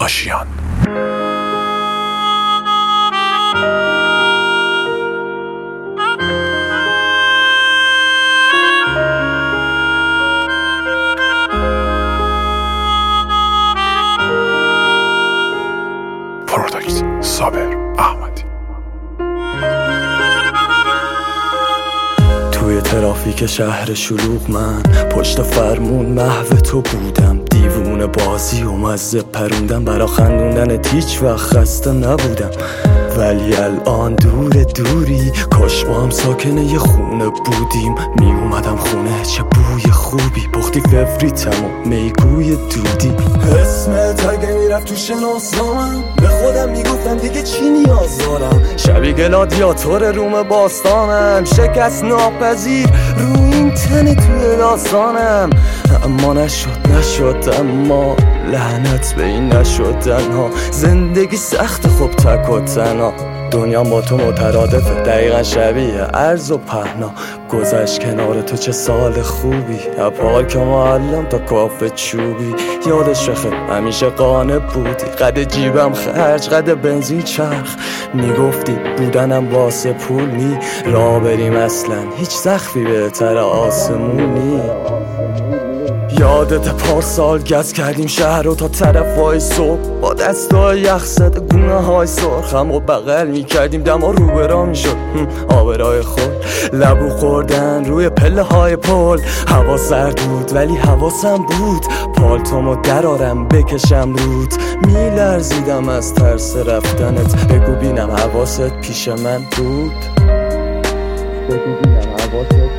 آشیان. پروداکت صابر احمدی. توی ترافیک شهر شلوغ من پشت فرمون محو تو بودم، دیوونه بازی و مزه پروندم، برا خندوندن هیچ وقت خسته نبودم. ولی الان دوری کاش با هم ساکنه یه خونه بودیم، می اومدم خونه چه بوی خوبی، پختی فوریتم و میگوی دودی. اسمت اگه میرفت تو شناسنامم به خودم میگفتم دیگه چی نیاز دارم، شبیه گلادیاتور روم باستانم، شکست ناپذیر رو این تنه توی داستانم. اما نشد اما لعنت به این نشدن ها، زندگی سخت خوب تک و تنها، دنیا با تو مترادفه دقیقا شبیه عرض و پهنا. گذشت کنار تو چه سال خوبی، پارک معلم تا کافه چوبی، یادش بخیر همیشه قانع بودی، قد جیبم خرج قد بنزین چرخ، میگفتی بودنم واسه پول نی، راه بریم اصلا هیچ سقفی بهتر آسمونی. یادت پارسال گز کردیم شهر رو تا طرفای صبح، با دستای یخ زده گونه های سرخم و بغل میکردیم دما روبرا میشد آبرای خود، لبو خوردن روی پله های پل، هوا سرد بود ولی حواسم بود، پالتومو درارم بکشم رود، میلرزیدم از ترس رفتنت، بگو بینم حواست پیش من بود، بگو بینم حواست